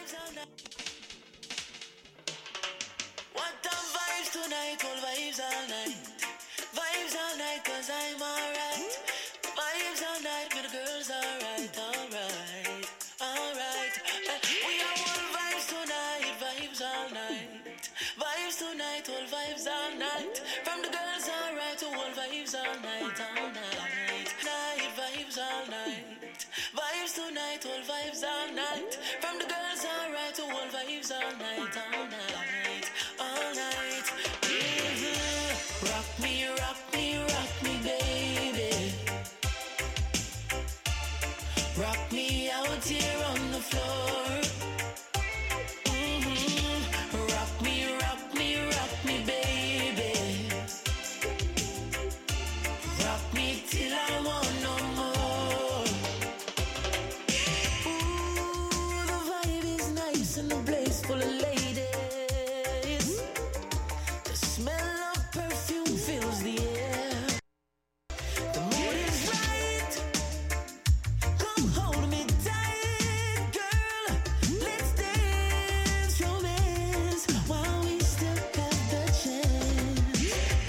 What the vibes tonight, cool vibes all night.